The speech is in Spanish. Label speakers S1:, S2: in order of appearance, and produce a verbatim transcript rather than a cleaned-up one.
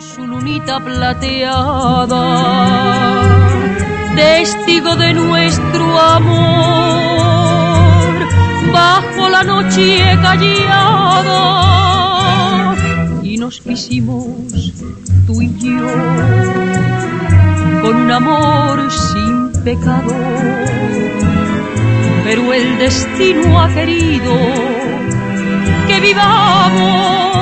S1: su lunita plateada, testigo de nuestro amor, bajo la noche callada, y nos quisimos tú y yo, con un amor sin pecado, pero el destino ha querido que vivamos